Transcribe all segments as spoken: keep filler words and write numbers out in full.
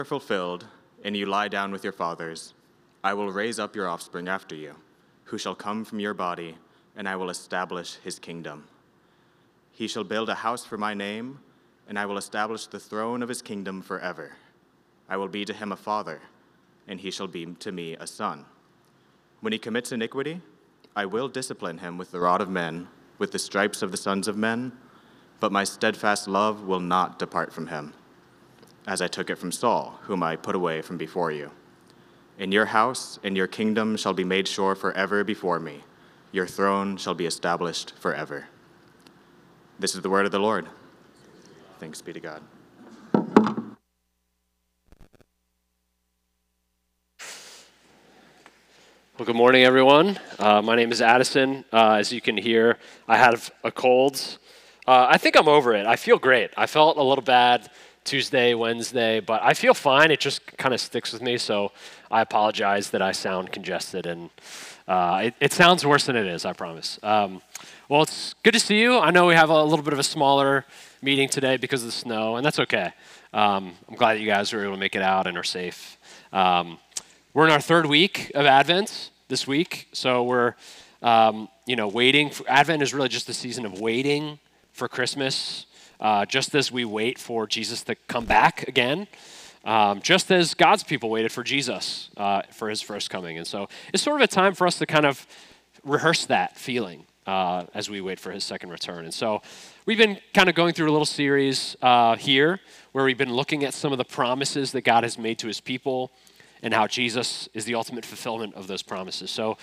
are fulfilled, and you lie down with your fathers, I will raise up your offspring after you, who shall come from your body, and I will establish his kingdom. He shall build a house for my name, and I will establish the throne of his kingdom forever. I will be to him a father, and he shall be to me a son. When he commits iniquity, I will discipline him with the rod of men, with the stripes of the sons of men, but my steadfast love will not depart from him, as I took it from Saul, whom I put away from before you. In your house and your kingdom shall be made sure forever before me. Your throne shall be established forever. This is the word of the Lord. Thanks be to God. Well, good morning, everyone. Uh, my name is Addison. Uh, as you can hear, I have a cold. Uh, I think I'm over it. I feel great. I felt a little bad Tuesday, Wednesday, but I feel fine. It just kind of sticks with me, so I apologize that I sound congested, and uh, it, it sounds worse than it is, I promise. Um, well, it's good to see you. I know we have a little bit of a smaller meeting today because of the snow, and that's okay. Um, I'm glad that you guys were able to make it out and are safe. Um, we're in our third week of Advent this week, so we're um, you know waiting. For, Advent is really just the season of waiting for Christmas. Uh, just as we wait for Jesus to come back again, um, just as God's people waited for Jesus uh, for his first coming. And so it's sort of a time for us to kind of rehearse that feeling uh, as we wait for his second return. And so we've been kind of going through a little series uh, here where we've been looking at some of the promises that God has made to his people and how Jesus is the ultimate fulfillment of those promises. So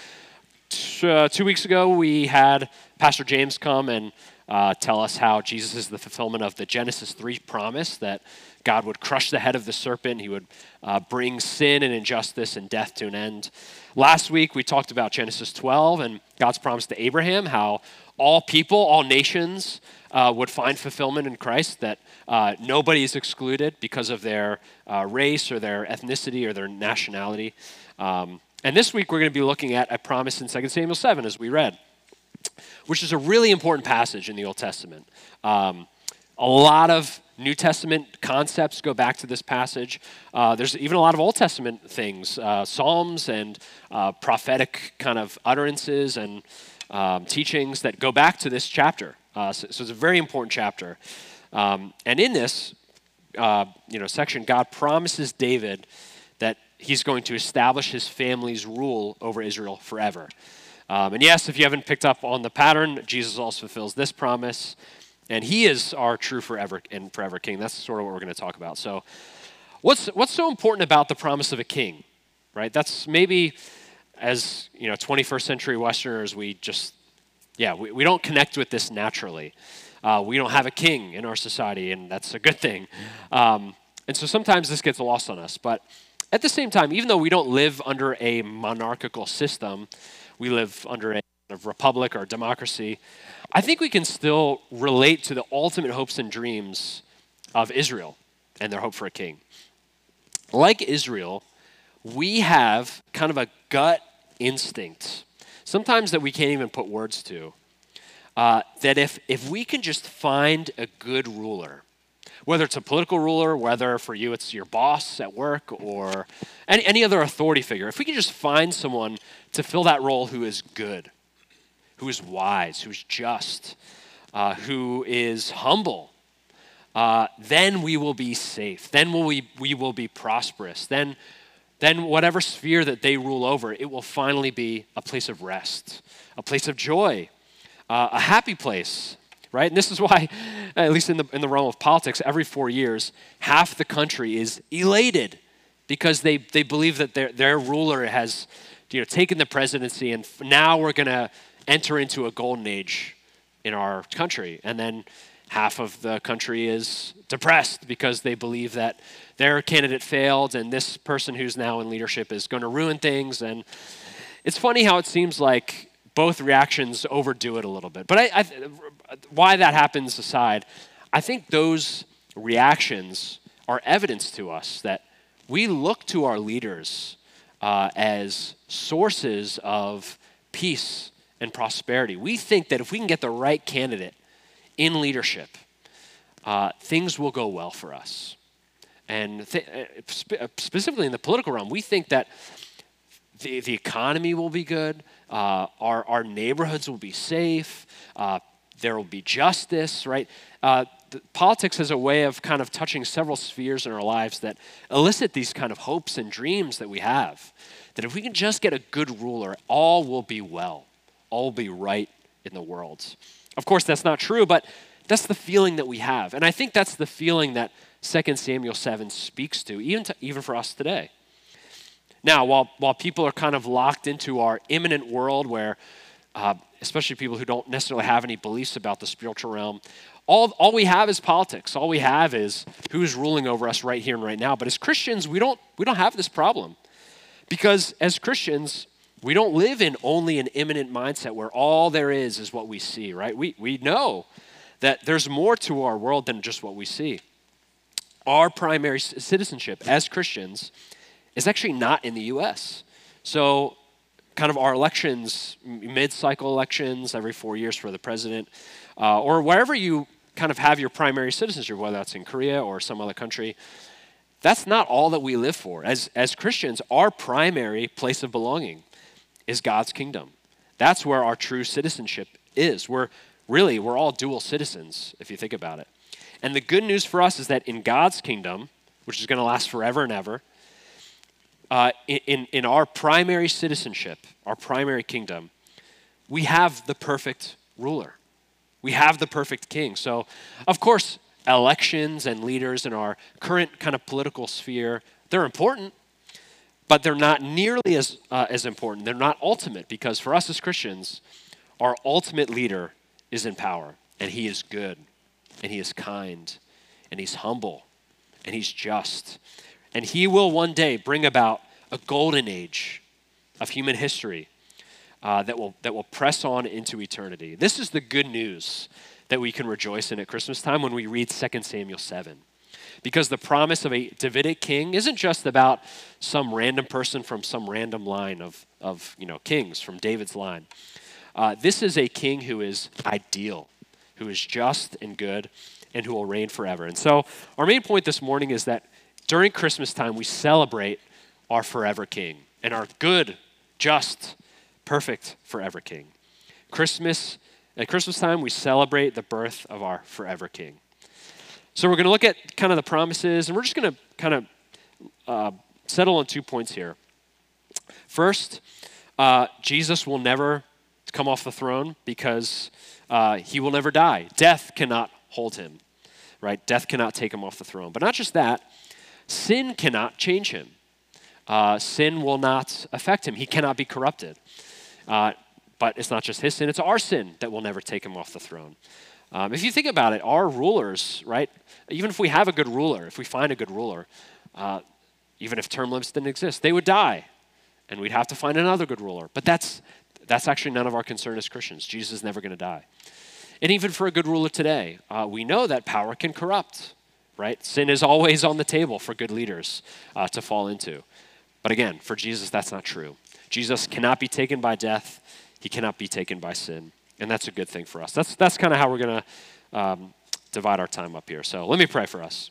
t- uh, two weeks ago, we had Pastor James come and Uh, tell us how Jesus is the fulfillment of the Genesis three promise that God would crush the head of the serpent. He would uh, bring sin and injustice and death to an end. Last week, we talked about Genesis twelve and God's promise to Abraham, how all people, all nations uh, would find fulfillment in Christ, that uh, nobody is excluded because of their uh, race or their ethnicity or their nationality. Um, and this week, we're going to be looking at a promise in Second Samuel seven, as we read, which is a really important passage in the Old Testament. Um, a lot of New Testament concepts go back to this passage. Uh, there's even a lot of Old Testament things, uh, Psalms and uh, prophetic kind of utterances and um, teachings that go back to this chapter. Uh, so, so it's a very important chapter. Um, and in this uh, you know, section, God promises David that he's going to establish his family's rule over Israel forever. Um, and yes, if you haven't picked up on the pattern, Jesus also fulfills this promise, and he is our true forever and forever king. That's sort of what we're going to talk about. So what's what's so important about the promise of a king, right? That's maybe, as you know, twenty-first century Westerners, we just, yeah, we, we don't connect with this naturally. Uh, we don't have a king in our society, and that's a good thing. Um, and so sometimes this gets lost on us. But at the same time, even though we don't live under a monarchical system, we live under a republic or democracy, I think we can still relate to the ultimate hopes and dreams of Israel and their hope for a king. Like Israel, we have kind of a gut instinct, sometimes that we can't even put words to, uh, that if, if we can just find a good ruler, whether it's a political ruler, whether for you it's your boss at work or any, any other authority figure, if we can just find someone to fill that role who is good, who is wise, who's just, uh, who is humble, uh, then we will be safe. Then will we, we will be prosperous. Then, then whatever sphere that they rule over, it will finally be a place of rest, a place of joy, uh, a happy place. Right? And this is why, at least in the in the realm of politics, every four years, half the country is elated because they, they believe that their their ruler has, you know, taken the presidency, and now we're going to enter into a golden age in our country. And then half of the country is depressed because they believe that their candidate failed and this person who's now in leadership is going to ruin things. And it's funny how it seems like both reactions overdo it a little bit. But I, I, why that happens aside, I think those reactions are evidence to us that we look to our leaders uh, as sources of peace and prosperity. We think that if we can get the right candidate in leadership, uh, things will go well for us. And th- spe- specifically in the political realm, we think that the, the economy will be good, uh, our, our neighborhoods will be safe, uh, there will be justice, right? Uh, the, politics is a way of kind of touching several spheres in our lives that elicit these kind of hopes and dreams that we have. That if we can just get a good ruler, all will be well, all will be right in the world. Of course, that's not true, but that's the feeling that we have. And I think that's the feeling that Second Samuel seven speaks to, even, to, even for us today. Now, while, while people are kind of locked into our imminent world where, uh, especially people who don't necessarily have any beliefs about the spiritual realm, all, all we have is politics. All we have is who's ruling over us right here and right now. But as Christians, we don't, we don't have this problem. Because as Christians, we don't live in only an imminent mindset where all there is is what we see, right? We, we know that there's more to our world than just what we see. Our primary citizenship as Christians is actually not in the U S. So kind of our elections, mid-cycle elections every four years for the president, uh, or wherever you kind of have your primary citizenship, whether that's in Korea or some other country, that's not all that we live for. As, as Christians, our primary place of belonging is God's kingdom. That's where our true citizenship is. We're really, we're all dual citizens, if you think about it. And the good news for us is that in God's kingdom, which is going to last forever and ever, uh, in, in our primary citizenship, our primary kingdom, we have the perfect ruler. We have the perfect king. So, of course, elections and leaders in our current kind of political sphere, they're important, but they're not nearly as, uh, as important. They're not ultimate, because for us as Christians, our ultimate leader is in power, and he is good, and he is kind, and he's humble, and he's just. And he will one day bring about a golden age of human history uh, that will that will press on into eternity. This is the good news that we can rejoice in at Christmas time when we read Second Samuel seven. Because the promise of a Davidic king isn't just about some random person from some random line of, of you know, kings from David's line. Uh, this is a king who is ideal, who is just and good, and who will reign forever. And so our main point this morning is that during Christmas time, we celebrate our forever king and our good, just, perfect forever king. Christmas, at Christmas time, we celebrate the birth of our forever king. So we're going to look at kind of the promises, and we're just going to kind of uh, settle on two points here. First, uh, Jesus will never come off the throne because uh, he will never die. Death cannot hold him, right? Death cannot take him off the throne. But not just that, sin cannot change him. Uh, sin will not affect him. He cannot be corrupted. Uh, but it's not just his sin, it's our sin that will never take him off the throne. Um, if you think about it, our rulers, right, even if we have a good ruler, if we find a good ruler, uh, even if term limits didn't exist, they would die, and we'd have to find another good ruler. But that's that's actually none of our concern as Christians. Jesus is never going to die. And even for a good ruler today, uh, we know that power can corrupt, right? Sin is always on the table for good leaders uh, to fall into. But again, for Jesus, that's not true. Jesus cannot be taken by death. He cannot be taken by sin. And that's a good thing for us. That's that's kind of how we're going to um, divide our time up here. So let me pray for us.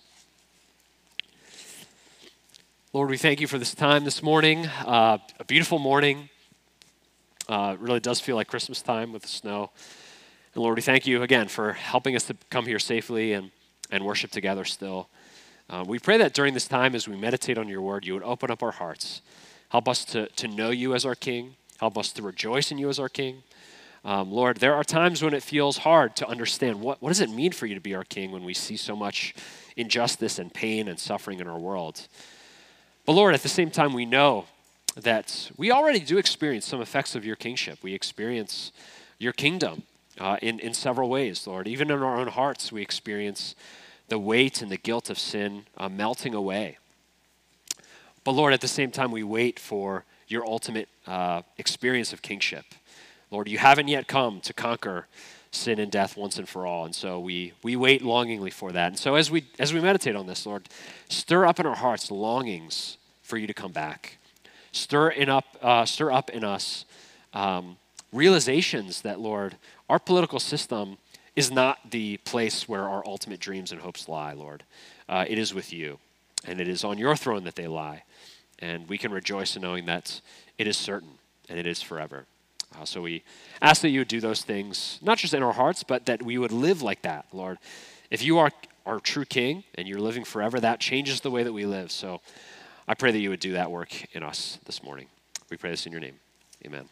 Lord, we thank you for this time this morning. Uh, a beautiful morning. Uh, it really does feel like Christmas time with the snow. And Lord, we thank you again for helping us to come here safely and, and worship together still. Uh, we pray that during this time as we meditate on your word, you would open up our hearts. Help us to, to know you as our King. Help us to rejoice in you as our King. Um, Lord, there are times when it feels hard to understand what, what does it mean for you to be our King when we see so much injustice and pain and suffering in our world. But Lord, at the same time, we know that we already do experience some effects of your kingship. We experience your kingdom uh, in, in several ways, Lord. Even in our own hearts, we experience the weight and the guilt of sin uh, melting away. But Lord, at the same time, we wait for your ultimate uh, experience of kingship. Lord, you haven't yet come to conquer sin and death once and for all, and so we we wait longingly for that. And so as we as we meditate on this, Lord, stir up in our hearts longings for you to come back. Stir in up uh, stir up in us um, realizations that, Lord, our political system is not the place where our ultimate dreams and hopes lie, Lord. Uh, it is with you. and it is on your throne that they lie. And we can rejoice in knowing that it is certain and it is forever. Uh, so we ask that you would do those things, not just in our hearts, but that we would live like that, Lord. If you are our true King and you're living forever, that changes the way that we live. So I pray that you would do that work in us this morning. We pray this in your name. Amen.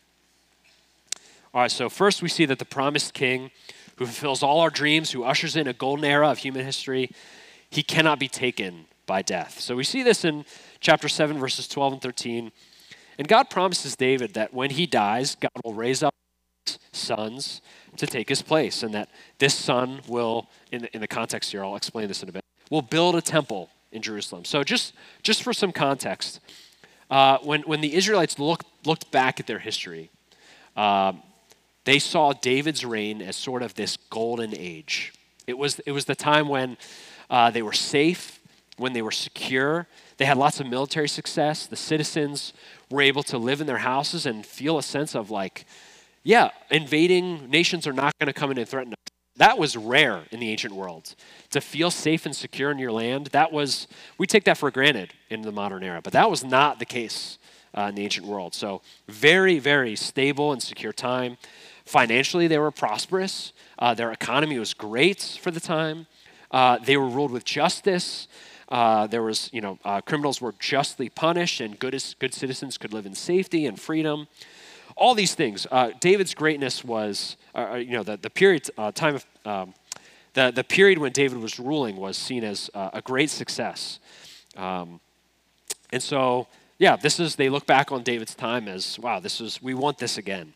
All right, so first we see that the promised King who fulfills all our dreams, who ushers in a golden era of human history, he cannot be taken by death. So we see this in chapter seven, verses twelve and thirteen. And God promises David that when he dies, God will raise up his sons to take his place, and that this son will, in the, in the context here, I'll explain this in a bit, will build a temple in Jerusalem. So just, just for some context, uh, when, when the Israelites look, looked back at their history, um, they saw David's reign as sort of this golden age. It was, it was the time when uh, they were safe, when they were secure. They had lots of military success. The citizens were able to live in their houses and feel a sense of like, yeah, invading nations are not going to come in and threaten us. That was rare in the ancient world. To feel safe and secure in your land, that was, we take that for granted in the modern era, but that was not the case uh, in the ancient world. So very, very stable and secure time. Financially, they were prosperous. Uh, their economy was great for the time. Uh, they were ruled with justice. Uh, there was, you know, uh, criminals were justly punished, and good, good citizens could live in safety and freedom. All these things. Uh, David's greatness was, uh, you know, the the period uh, time of um, the the period when David was ruling was seen as uh, a great success. Um, and so, yeah, this is. They look back on David's time as, wow, this is. We want this again.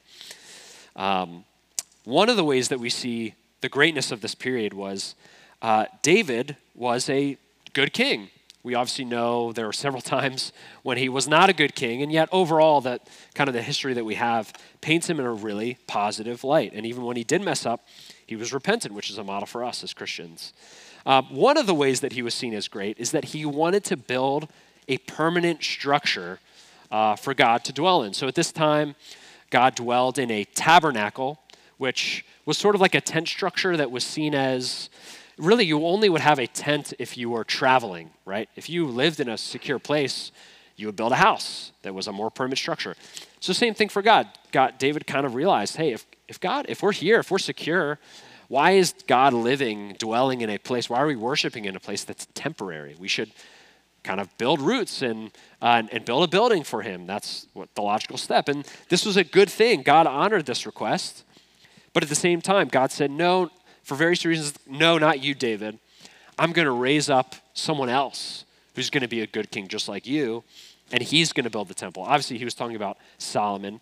Um, one of the ways that we see the greatness of this period was uh, David was a good king. We obviously know there were several times when he was not a good king, and yet overall that kind of the history that we have paints him in a really positive light. And even when he did mess up, he was repentant, which is a model for us as Christians. Uh, one of the ways that he was seen as great is that he wanted to build a permanent structure uh, for God to dwell in. So at this time, God dwelled in a tabernacle, which was sort of like a tent structure that was seen as, really, you only would have a tent if you were traveling, right? If you lived in a secure place, you would build a house that was a more permanent structure. So same thing for God. God, David kind of realized, hey, if, if God, if we're here, if we're secure, why is God living, dwelling in a place? Why are we worshiping in a place that's temporary? We should kind of build roots and, uh, and, and build a building for him. That's what the logical step. And this was a good thing. God honored this request. But at the same time, God said, no, for various reasons, no, not you, David. I'm going to raise up someone else who's going to be a good king just like you, and he's going to build the temple. Obviously, he was talking about Solomon.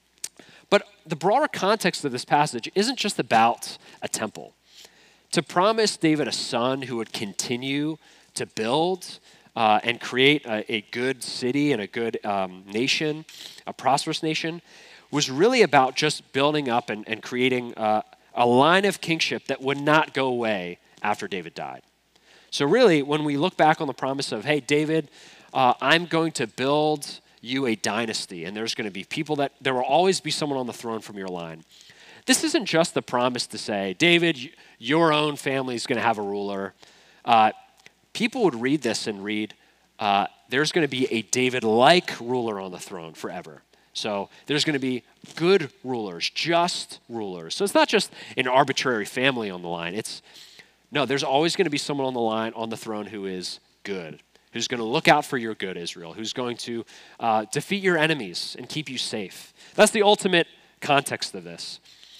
But the broader context of this passage isn't just about a temple. To promise David a son who would continue to build uh, and create a, a good city and a good um, nation, a prosperous nation, was really about just building up and, and creating uh, a line of kingship that would not go away after David died. So really, when we look back on the promise of, hey, David, uh, I'm going to build you a dynasty, and there's going to be people that, there will always be someone on the throne from your line. This isn't just the promise to say, David, your own family is going to have a ruler. Uh, people would read this and read, uh, there's going to be a David-like ruler on the throne forever. So there's going to be good rulers, just rulers. So it's not just an arbitrary family on the line. It's, no, there's always going to be someone on the line, on the throne who is good, who's going to look out for your good, Israel, who's going to uh, defeat your enemies and keep you safe. That's the ultimate context of this.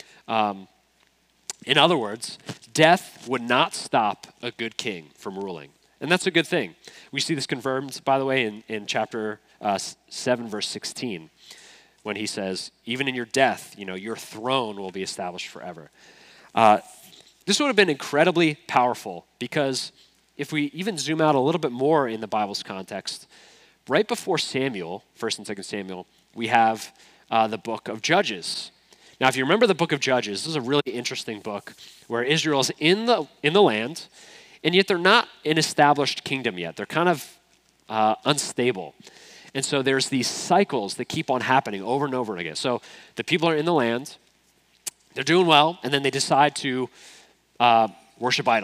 Um, in other words, death would not stop a good king from ruling. And that's a good thing. We see this confirmed, by the way, in, in chapter uh, seven, verse sixteen. When he says, even in your death, you know, your throne will be established forever. Uh, this would have been incredibly powerful because if we even zoom out a little bit more in the Bible's context, right before Samuel, First and Second Samuel, we have uh, the book of Judges. Now, if you remember the book of Judges, this is a really interesting book where Israel's in the in the land, and yet they're not an established kingdom yet. They're kind of uh, unstable. And so there's these cycles that keep on happening over and over again. So the people are in the land, they're doing well, and then they decide to uh, worship idols.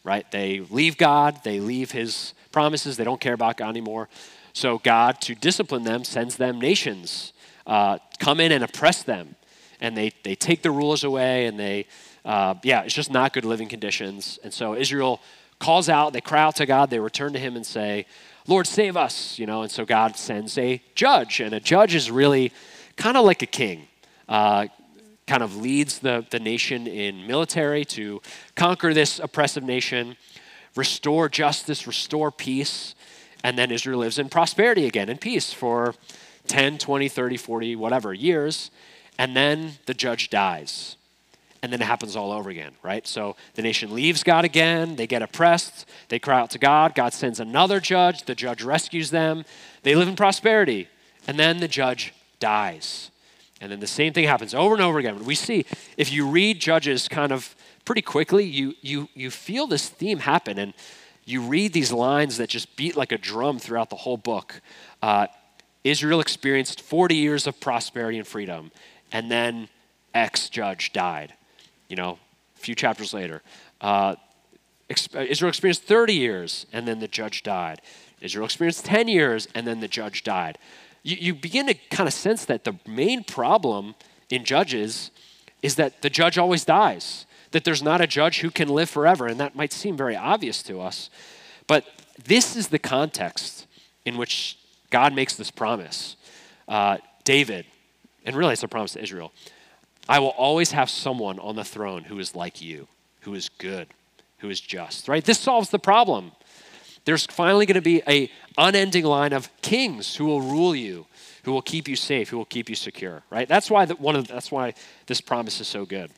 right? They leave God, they leave his promises, they don't care about God anymore. So God, to discipline them, sends them nations, uh, come in and oppress them. And they, they take the rulers away, and they, uh, yeah, it's just not good living conditions. And so Israel calls out, they cry out to God, they return to him and say, Lord, save us, you know, and so God sends a judge, and a judge is really kind of like a king, uh, kind of leads the, the nation in military to conquer this oppressive nation, restore justice, restore peace, and then Israel lives in prosperity again, in peace for ten, twenty, thirty, forty, whatever years, and then the judge dies. And then it happens all over again, right? So the nation leaves God again. They get oppressed. They cry out to God. God sends another judge. The judge rescues them. They live in prosperity. And then the judge dies. And then the same thing happens over and over again. We see, if you read Judges kind of pretty quickly, you, you, you feel this theme happen. And you read these lines that just beat like a drum throughout the whole book. Uh, Israel experienced forty years of prosperity and freedom. And then X judge died. You know, a few chapters later. Uh, Israel experienced thirty years, and then the judge died. Israel experienced ten years, and then the judge died. You, you begin to kind of sense that the main problem in Judges is that the judge always dies, that there's not a judge who can live forever, and that might seem very obvious to us. But this is the context in which God makes this promise. Uh, David, and really it's a promise to Israel, I will always have someone on the throne who is like you, who is good, who is just, right? This solves the problem. There's finally going to be an unending line of kings who will rule you, who will keep you safe, who will keep you secure, right? That's why the, one of that's why this promise is so good.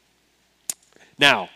Now,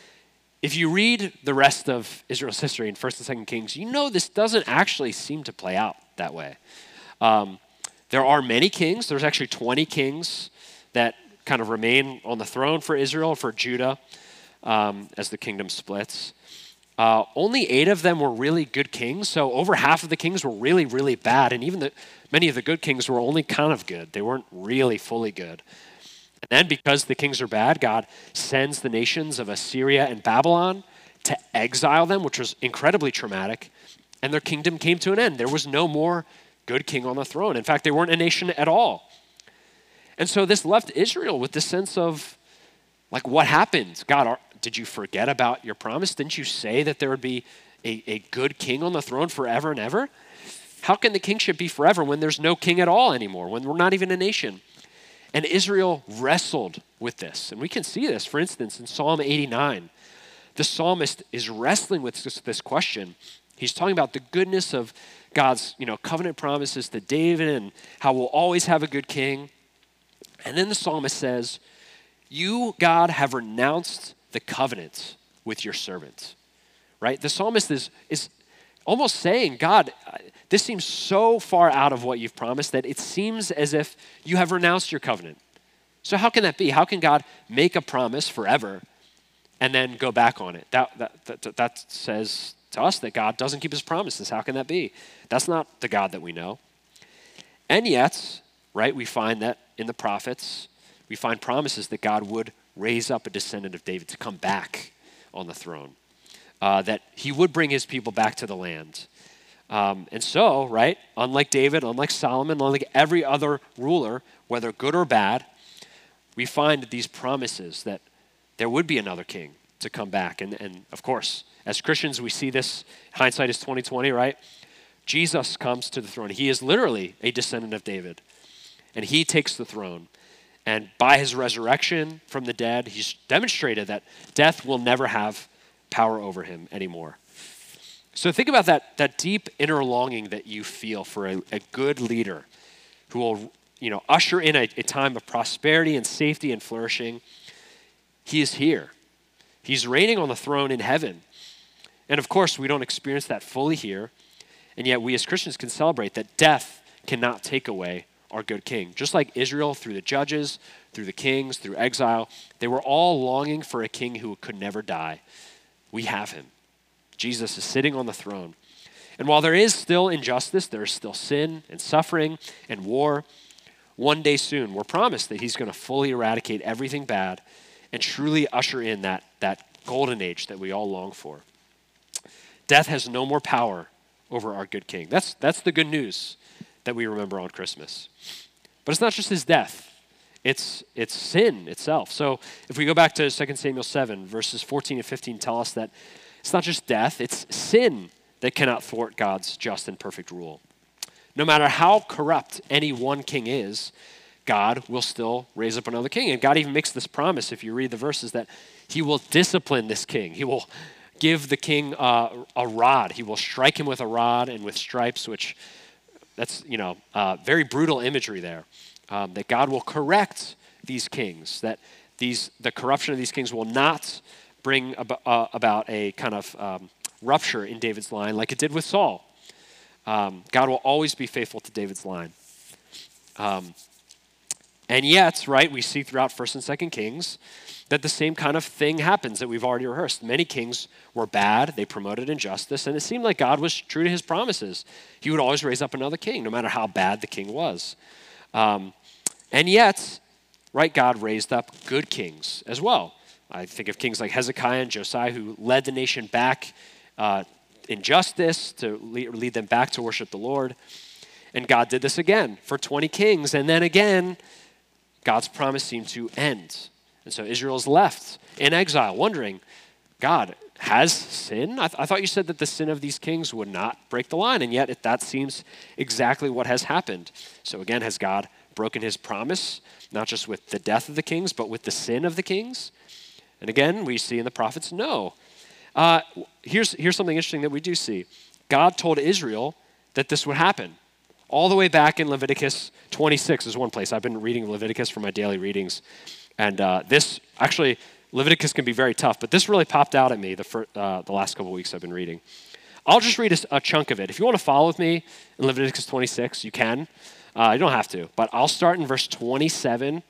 if you read the rest of Israel's history in First and Second Kings, you know this doesn't actually seem to play out that way. Um, there are many kings. There's actually twenty kings that kind of remain on the throne for Israel, for Judah, um, as the kingdom splits. Uh, only eight of them were really good kings, so over half of the kings were really, really bad, and even the, many of the good kings were only kind of good. They weren't really fully good. And then because the kings are bad, God sends the nations of Assyria and Babylon to exile them, which was incredibly traumatic, and their kingdom came to an end. There was no more good king on the throne. In fact, they weren't a nation at all. And so this left Israel with this sense of, like, what happened? God, are, did you forget about your promise? Didn't you say that there would be a, a good king on the throne forever and ever? How can the kingship be forever when there's no king at all anymore, when we're not even a nation? And Israel wrestled with this. And we can see this, for instance, in Psalm eighty-nine. The psalmist is wrestling with this, this question. He's talking about the goodness of God's, you know, covenant promises to David and how we'll always have a good king. And then the psalmist says, you, God, have renounced the covenant with your servant, right? The psalmist is, is almost saying, God, this seems so far out of what you've promised that it seems as if you have renounced your covenant. So how can that be? How can God make a promise forever and then go back on it? That, that, that, that says to us that God doesn't keep his promises. How can that be? That's not the God that we know. And yet, right, we find that in the prophets, we find promises that God would raise up a descendant of David to come back on the throne, uh, that he would bring his people back to the land. Um, and so, right, unlike David, unlike Solomon, unlike every other ruler, whether good or bad, we find these promises that there would be another king to come back. And, and of course, as Christians, we see this, hindsight is twenty twenty, right? Jesus comes to the throne. He is literally a descendant of David. And he takes the throne. And by his resurrection from the dead, he's demonstrated that death will never have power over him anymore. So think about that, that deep inner longing that you feel for a, a good leader who will, you know, usher in a, a time of prosperity and safety and flourishing. He is here. He's reigning on the throne in heaven. And of course, we don't experience that fully here. And yet we as Christians can celebrate that death cannot take away our good king. Just like Israel through the judges, through the kings, through exile, they were all longing for a king who could never die. We have him. Jesus is sitting on the throne. And while there is still injustice, there is still sin and suffering and war, one day soon we're promised that he's going to fully eradicate everything bad and truly usher in that, that golden age that we all long for. Death has no more power over our good king. That's, that's the good news that we remember on Christmas. But it's not just his death. It's, it's sin itself. So if we go back to Second Samuel seven, verses fourteen and fifteen tell us that it's not just death, it's sin that cannot thwart God's just and perfect rule. No matter how corrupt any one king is, God will still raise up another king. And God even makes this promise, if you read the verses, that he will discipline this king. He will give the king uh, a rod. He will strike him with a rod and with stripes, which that's, you know, uh, very brutal imagery there. Um, that God will correct these kings, that these the corruption of these kings will not bring ab- uh, about a kind of um, rupture in David's line like it did with Saul. Um, God will always be faithful to David's line. Um, and yet, right, we see throughout First and Second Kings that the same kind of thing happens that we've already rehearsed. Many kings were bad, they promoted injustice, and it seemed like God was true to his promises. He would always raise up another king, no matter how bad the king was. Um, and yet, right, God raised up good kings as well. I think of kings like Hezekiah and Josiah, who led the nation back uh, in justice, to lead, lead them back to worship the Lord. And God did this again for twenty kings. And then again, God's promise seemed to end. And so Israel's left in exile, wondering, God, has sin? I, th- I thought you said that the sin of these kings would not break the line, and yet it, that seems exactly what has happened. So again, has God broken his promise, not just with the death of the kings, but with the sin of the kings? And again, we see in the prophets, no. Uh, here's, here's something interesting that we do see. God told Israel that this would happen. All the way back in Leviticus twenty-six is one place. I've been reading Leviticus for my daily readings. And uh, this, actually, Leviticus can be very tough, but this really popped out at me the, fir- uh, the last couple of weeks I've been reading. I'll just read a, a chunk of it. If you want to follow with me in Leviticus twenty-six, you can. Uh, you don't have to, but I'll start in verse twenty-seven,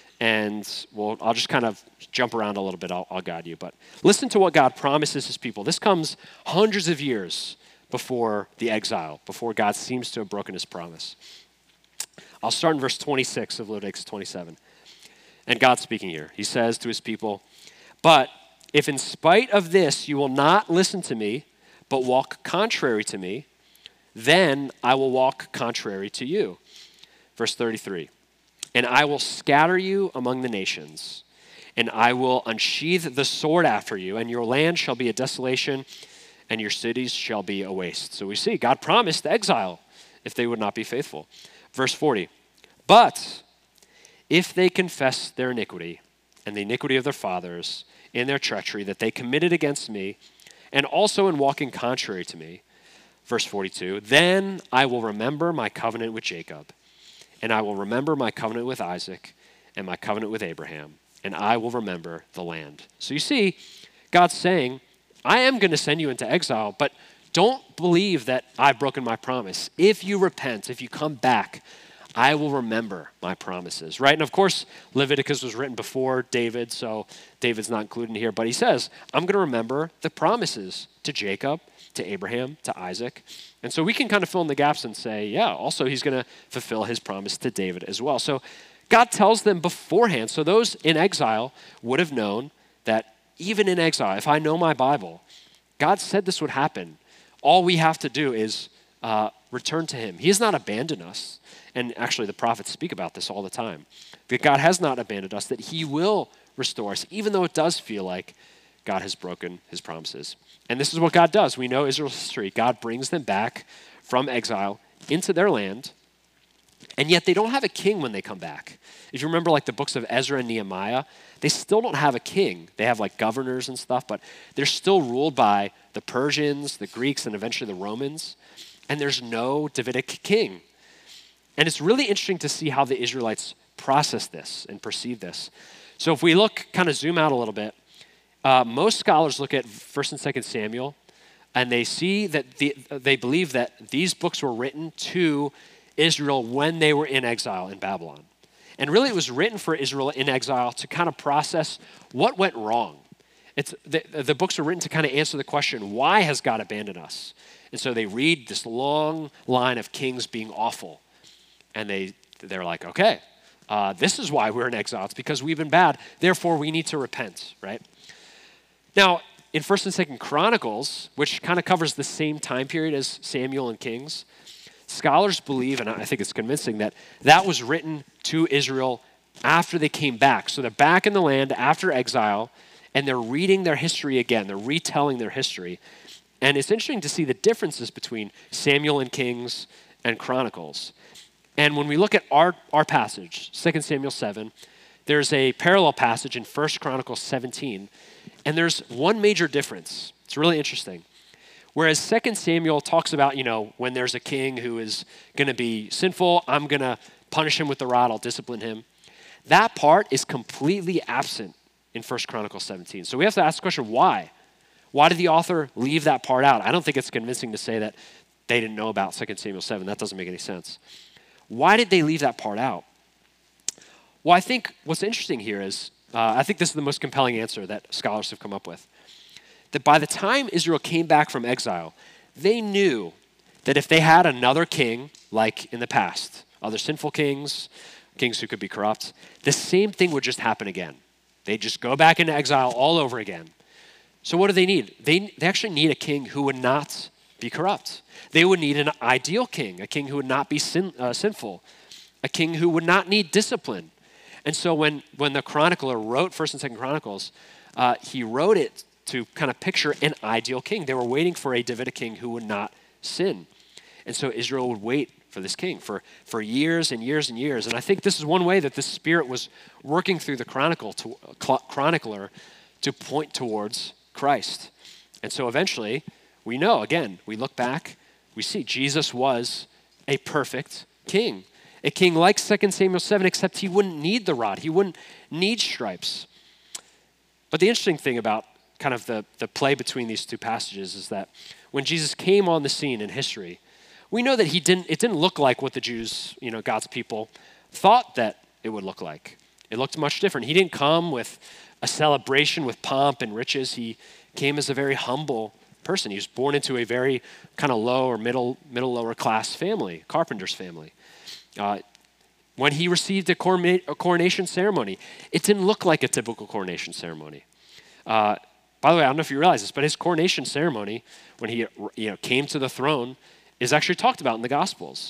and we'll, I'll just kind of jump around a little bit. I'll, I'll guide you. But listen to what God promises his people. This comes hundreds of years before the exile, before God seems to have broken his promise. I'll start in verse twenty-six of Leviticus twenty-seven. And God's speaking here. He says to his people, "But if in spite of this you will not listen to me, but walk contrary to me, then I will walk contrary to you." Verse thirty-three, "And I will scatter you among the nations, and I will unsheathe the sword after you, and your land shall be a desolation, and your cities shall be a waste." So we see God promised exile if they would not be faithful. Verse forty, "But if they confess their iniquity and the iniquity of their fathers in their treachery that they committed against me, and also in walking contrary to me," verse forty-two, "then I will remember my covenant with Jacob, and I will remember my covenant with Isaac, and my covenant with Abraham, and I will remember the land." So you see, God's saying, I am going to send you into exile, but don't believe that I've broken my promise. If you repent, if you come back, I will remember my promises, right? And of course, Leviticus was written before David, so David's not included here, but he says, I'm going to remember the promises to Jacob, to Abraham, to Isaac. And so we can kind of fill in the gaps and say, yeah, also he's going to fulfill his promise to David as well. So God tells them beforehand, so those in exile would have known that even in exile, if I know my Bible, God said this would happen. All we have to do is uh, return to him. He has not abandoned us. And actually, the prophets speak about this all the time. That God has not abandoned us, that he will restore us, even though it does feel like God has broken his promises. And this is what God does. We know Israel's history. God brings them back from exile into their land, and yet they don't have a king when they come back. If you remember like the books of Ezra and Nehemiah, they still don't have a king. They have like governors and stuff, but they're still ruled by the Persians, the Greeks, and eventually the Romans. And there's no Davidic king. And it's really interesting to see how the Israelites process this and perceive this. So if we look, kind of zoom out a little bit, uh, most scholars look at First and Second Samuel, and they see that the, they believe that these books were written to Israel when they were in exile in Babylon. And really it was written for Israel in exile to kind of process what went wrong. It's, the, the books were written to kind of answer the question, why has God abandoned us? And so they read this long line of kings being awful. And they, they're like, okay, uh, this is why we're in exile. It's because we've been bad. Therefore, we need to repent, right? Now, in First and Second Chronicles, which kind of covers the same time period as Samuel and Kings, scholars believe, and I think it's convincing, that that was written to Israel after they came back. So they're back in the land after exile, and they're reading their history again. They're retelling their history. And it's interesting to see the differences between Samuel and Kings and Chronicles. And when we look at our, our passage, Second Samuel seven, there's a parallel passage in First Chronicles seventeen, and there's one major difference. It's really interesting. Whereas Second Samuel talks about, you know, when there's a king who is going to be sinful, I'm going to punish him with the rod, I'll discipline him. That part is completely absent in First Chronicles seventeen. So we have to ask the question, why? Why did the author leave that part out? I don't think it's convincing to say that they didn't know about Second Samuel seven. That doesn't make any sense. Why did they leave that part out? Well, I think what's interesting here is, uh, I think this is the most compelling answer that scholars have come up with, that by the time Israel came back from exile, they knew that if they had another king, like in the past, other sinful kings, kings who could be corrupt, the same thing would just happen again. They'd just go back into exile all over again. So what do they need? They, they actually need a king who would not be corrupt. They would need an ideal king, a king who would not be sin, uh, sinful, a king who would not need discipline. And so when, when the chronicler wrote First and Second Chronicles, uh, he wrote it to kind of picture an ideal king. They were waiting for a Davidic king who would not sin. And so Israel would wait for this king for, for years and years and years. And I think this is one way that the Spirit was working through the chronicle to, chronicler to point towards Christ. And so eventually, we know, again, we look back, we see Jesus was a perfect king. A king like Second Samuel seven, except he wouldn't need the rod. He wouldn't need stripes. But the interesting thing about kind of the, the play between these two passages is that when Jesus came on the scene in history, we know that he didn't, it didn't look like what the Jews, you know, God's people, thought that it would look like. It looked much different. He didn't come with a celebration with pomp and riches. He came as a very humble person. He was born into a very kind of low or middle, middle lower class family, carpenter's family. Uh, when he received a, corona- a coronation ceremony, it didn't look like a typical coronation ceremony. Uh, by the way, I don't know if you realize this, but his coronation ceremony, when he you know, came to the throne, is actually talked about in the Gospels.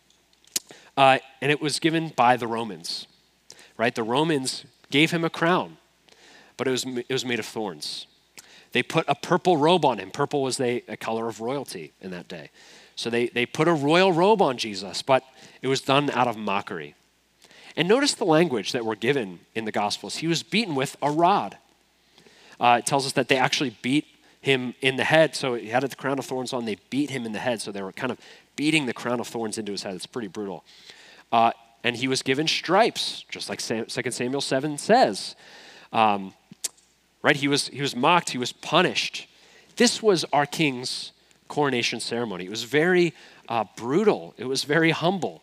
Uh, and it was given by the Romans, right? The Romans gave him a crown, but it was, it was made of thorns. They put a purple robe on him. Purple was a, a color of royalty in that day. So they, they put a royal robe on Jesus, but it was done out of mockery. And notice the language that we're given in the Gospels. He was beaten with a rod. Uh, it tells us that they actually beat him in the head. So he had the crown of thorns on. They beat him in the head. So they were kind of beating the crown of thorns into his head. It's pretty brutal. Uh, and he was given stripes, just like Second Samuel seven says. Um, right? He was, he was mocked. He was punished. This was our king's coronation ceremony. It was very uh, brutal. It was very humble.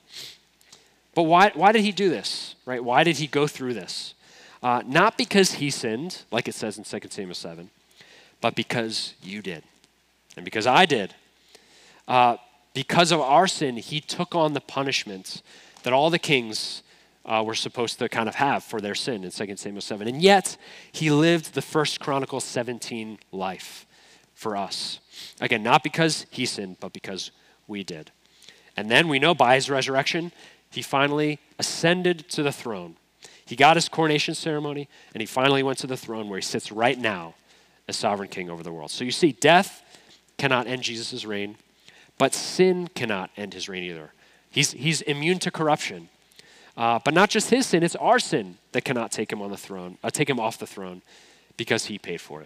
But why, why did he do this, right? Why did he go through this? Uh, not because he sinned, like it says in Second Samuel seven, but because you did, and because I did. Uh, because of our sin, he took on the punishment that all the kings uh, were supposed to kind of have for their sin in Second Samuel seven. And yet, he lived the First Chronicles seventeen life for us. Again, not because he sinned, but because we did. And then we know by his resurrection, he finally ascended to the throne. He got his coronation ceremony, and he finally went to the throne where he sits right now as sovereign king over the world. So you see, death cannot end Jesus' reign, but sin cannot end his reign either. He's, he's immune to corruption. Uh, but not just his sin, it's our sin that cannot take him on the throne, uh, take him off the throne, because he paid for it.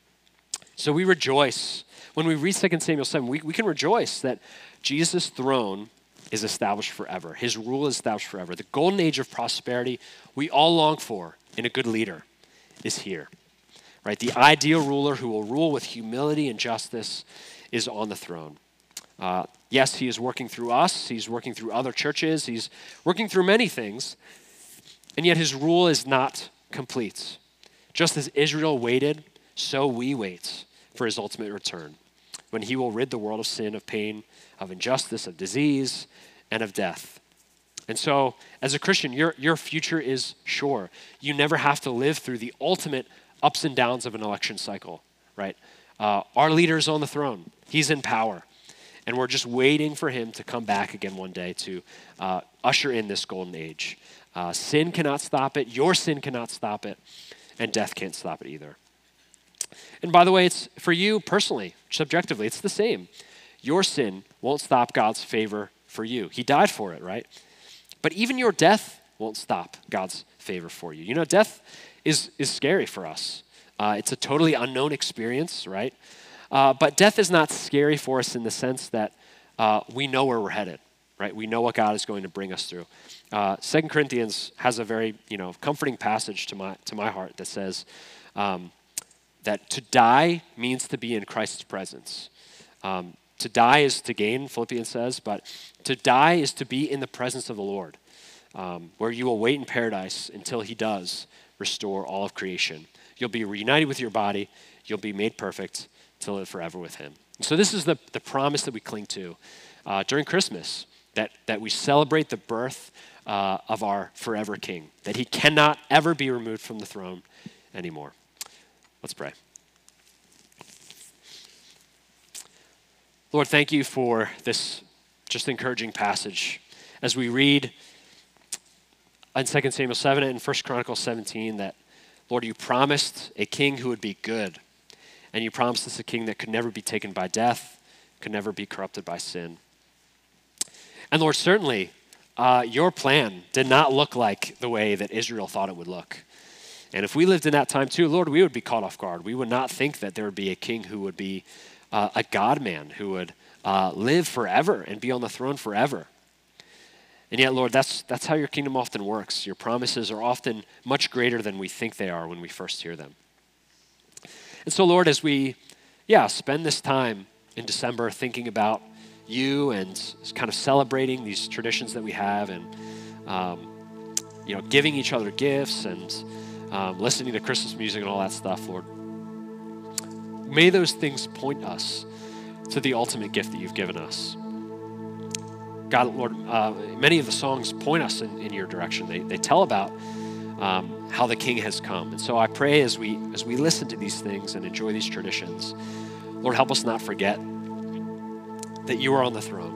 So we rejoice. When we read Second Samuel seven, we, we can rejoice that Jesus' throne is established forever. His rule is established forever. The golden age of prosperity we all long for in a good leader is here. Right? The ideal ruler who will rule with humility and justice is on the throne. Uh, yes, he is working through us. He's working through other churches. He's working through many things. And yet his rule is not complete. Just as Israel waited, so we wait for his ultimate return, when he will rid the world of sin, of pain, of injustice, of disease, and of death. And so, as a Christian, your, your future is sure. You never have to live through the ultimate ups and downs of an election cycle, right? Uh, our leader's on the throne. He's in power. And we're just waiting for him to come back again one day to uh, usher in this golden age. Uh, sin cannot stop it. Your sin cannot stop it. And death can't stop it either. And by the way, it's for you personally, subjectively, it's the same. Your sin won't stop God's favor for you. He died for it, right? But even your death won't stop God's favor for you. You know, death is, is scary for us. Uh, it's a totally unknown experience, right? Uh, but death is not scary for us in the sense that uh, we know where we're headed, right? We know what God is going to bring us through. Uh, Second Corinthians has a very, you know, comforting passage to my to my heart that says um, that to die means to be in Christ's presence. Um, to die is to gain, Philippians says, but to die is to be in the presence of the Lord, um, where you will wait in paradise until he does restore all of creation. You'll be reunited with your body. You'll be made perfect to live forever with him. And so this is the, the promise that we cling to uh, during Christmas, that, that we celebrate the birth uh, of our forever King, that he cannot ever be removed from the throne anymore. Let's pray. Lord, thank you for this just encouraging passage as we read in Second Samuel seven and First Chronicles seventeen that, Lord, you promised a king who would be good. And you promised us a king that could never be taken by death, could never be corrupted by sin. And Lord, certainly uh, your plan did not look like the way that Israel thought it would look. And if we lived in that time too, Lord, we would be caught off guard. We would not think that there would be a king who would be uh, a God-man, who would uh, live forever and be on the throne forever. And yet, Lord, that's, that's how your kingdom often works. Your promises are often much greater than we think they are when we first hear them. And so, Lord, as we, yeah, spend this time in December thinking about you and kind of celebrating these traditions that we have and, um, you know, giving each other gifts and um, listening to Christmas music and all that stuff, Lord, may those things point us to the ultimate gift that you've given us. God, Lord, uh, many of the songs point us in, in your direction. They, they tell about Um, how the King has come. And so I pray as we as we listen to these things and enjoy these traditions, Lord, help us not forget that you are on the throne.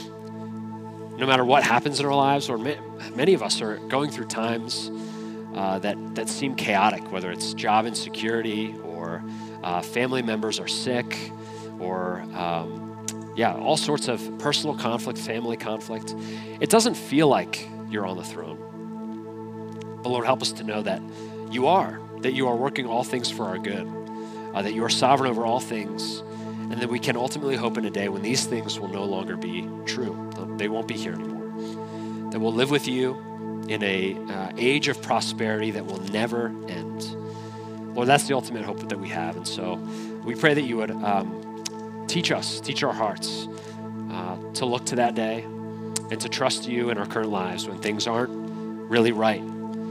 No matter what happens in our lives, or ma- many of us are going through times uh, that, that seem chaotic, whether it's job insecurity or uh, family members are sick or um, yeah, all sorts of personal conflict, family conflict. It doesn't feel like you're on the throne. But Lord, help us to know that you are, that you are working all things for our good, uh, that you are sovereign over all things, and that we can ultimately hope in a day when these things will no longer be true. They won't be here anymore. That we'll live with you in a uh, age of prosperity that will never end. Lord, that's the ultimate hope that we have. And so we pray that you would um, teach us, teach our hearts uh, to look to that day and to trust you in our current lives when things aren't really right.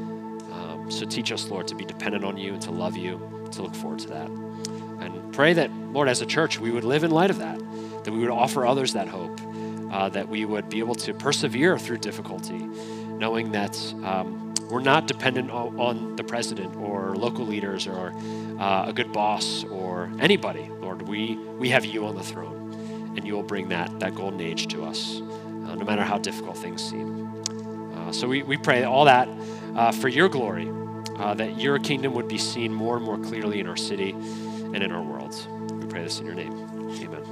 So teach us, Lord, to be dependent on you and to love you, to look forward to that. And pray that, Lord, as a church, we would live in light of that, that we would offer others that hope, uh, that we would be able to persevere through difficulty, knowing that um, we're not dependent on, on the president or local leaders or uh, a good boss or anybody. Lord, we, we have you on the throne, and you will bring that, that golden age to us, uh, no matter how difficult things seem. Uh, so we, we pray all that uh, for your glory, Uh, that your kingdom would be seen more and more clearly in our city and in our world. We pray this in your name. Amen.